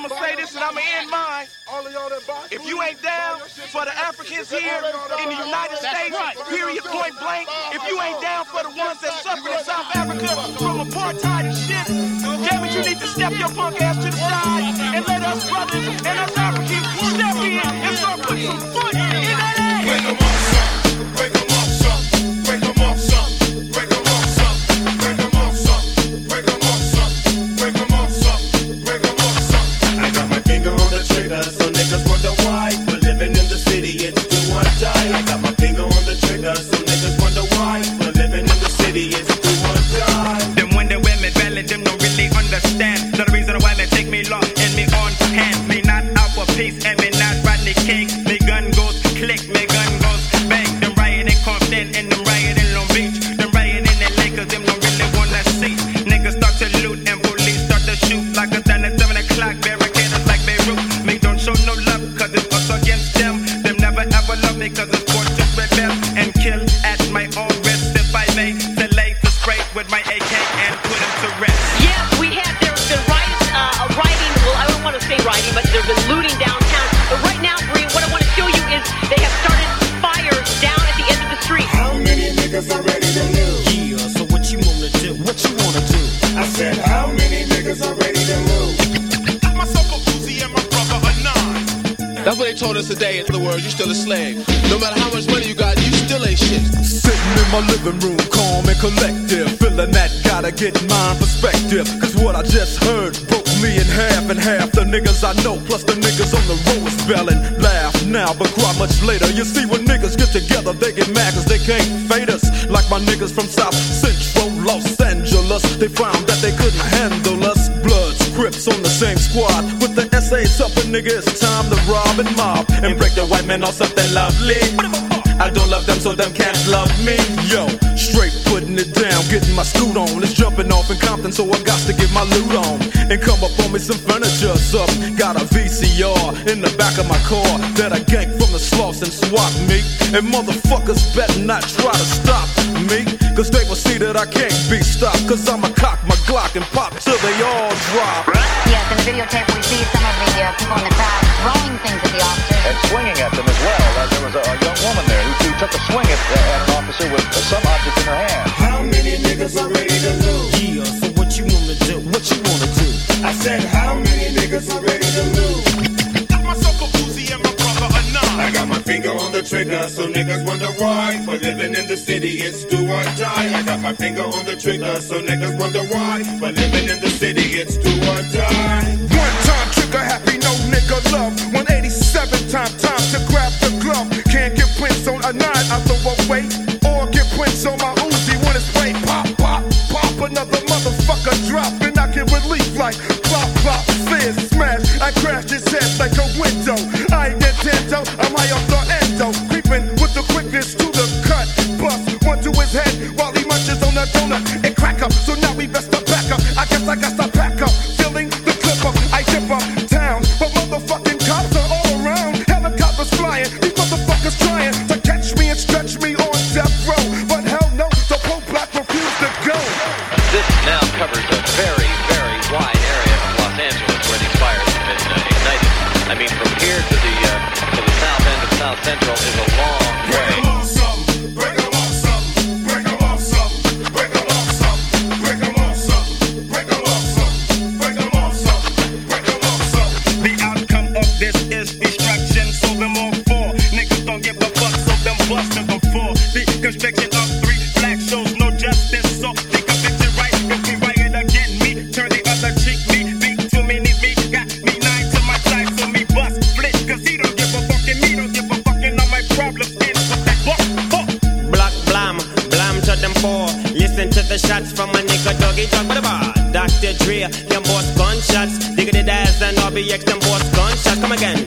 I'ma say this and I'ma end mine. If you ain't down for the Africans here in the United States, period, point blank, if you ain't down for the ones that suffer in South Africa from apartheid and shit, damn it, you need to step your punk ass to the side and let us brothers and us Africans step in and start putting some foot in that ass. Break them off some, break them off some, break them off some, break them off some, break them off some, break them off some, break them off some, break them off some. I got my finger on the trigger, so niggas wonder why. We're living in the city, it's do or die. I got my finger on the trigger, so niggas wonder why. We're living in the city, it's do or die. Them wonder women, belly, them don't really understand. The reason why they take me long and me on hand. Me not out for peace and me not Rodney King. Me gun goes click, me gun goes bang. Them riot in Compton and them riot in Long Beach. Them riot in LA cause them don't really wanna see. Niggas start to loot and police start to shoot. Like it's done at 7 o'clock, barricaders like Beirut. Me don't show no love cause it's us against them. Them never ever love me cause it's forced to rebel and kill at my own risk. If I may delay to spray with my AK and put them to rest. Yeah, there's been riots, rioting, well I don't want to say rioting, but there's been looting downtown. But right now, Bree, what I want to show you is they have started fires down at the end of the street. How many niggas are ready to lose? Yeah, so what you wanna do? What you wanna do? I said, how many niggas are ready to lose? Myself a Uzi and my brother a 9. That's what they told us today. In other words, you still a slave. No matter how much money you got, you still ain't shit. Sitting in my living room, calm and collective, feeling that gotta get my perspective. Cause what I just heard broke me in half, and half the niggas I know, plus the niggas on the road is belling. Laugh now, but cry much later. You see, when niggas get together, they get mad cause they can't fade us. Like my niggas from South Central Los Angeles, they found that they couldn't handle us. Bloods, Crips on the same squad. With the essays up, a nigga, it's time to rob and mob and break the white man off something lovely. I don't love them, so them can't love me. Yo, straight putting it down, getting my scoot on. It's jumping off in Compton, so I got to get my loot on and come up on me some furniture or something. Got a VCR in the back of my car that I ganked from the sloths and swap me. And motherfuckers better not try to stop me, cause they will see that I can't be stopped. Cause I'ma cock my Glock and pop till they all drop. Yes, in the videotape we see some of the people in the crowd throwing things at the officers. And swinging at them as well. There was a young woman there who took a swing at an officer with some object in her hand. How many niggas are ready to lose? Yeah, so what you wanna do? What you wanna do? I said, how many niggas are ready to lose? Myself a Uzi and my brother a 9. I got my finger on the trigger, so niggas wonder why. For living in the city, it's do or die. I got my finger on the trigger, so niggas wonder why. For living in the city, it's do or die. One time trigger happy, no nigga love. 187 time to grab the glove. Can't get prints on a 9, I throw away. Or get prints on my Uzi when it's way. Pop, pop, pop, another motherfucker drop. And I get relief like plop, plop, fizz, smash. I crashed his head like a window. I ain't Nintendo, I'm high off the endo. Creeping with the quickness to the cut. Bust one to his head while he munches on a donut and crack up. So now we best to back up. I guess I got to pack up. Filling the clip up, I dip up town. But motherfucking cops are all around. Helicopters flying, these motherfuckers trying to catch me and stretch me on death row. But hell no, the pro-black refuse to go. This now covers a very, very wide area of Los Angeles where these fires have been ignited. I mean, from here to the south end of South Central is a long way. Break 'em off something, break 'em off something, break 'em off something, break 'em off something, break 'em off something, break 'em off something, break 'em off something, break 'em off something. The outcome of this is destruction, so them all four. Niggas don't give a fuck, so them bust them before. The constriction of 3 black shows no justice, so the conviction right. If we riot again, me turn the other cheek, me beat too many, me got me 9 to my side, so me bust flit, cause he don't give a fuck and me don't give a fuck, and all my problems end with that fuck. Black blam, blam to them four. Listen to the shots from my nigga Doggy Dog by the bar. Dr. Dre, them boss gunshots. Diggity Daz and RBX, them boss gunshots. Come again.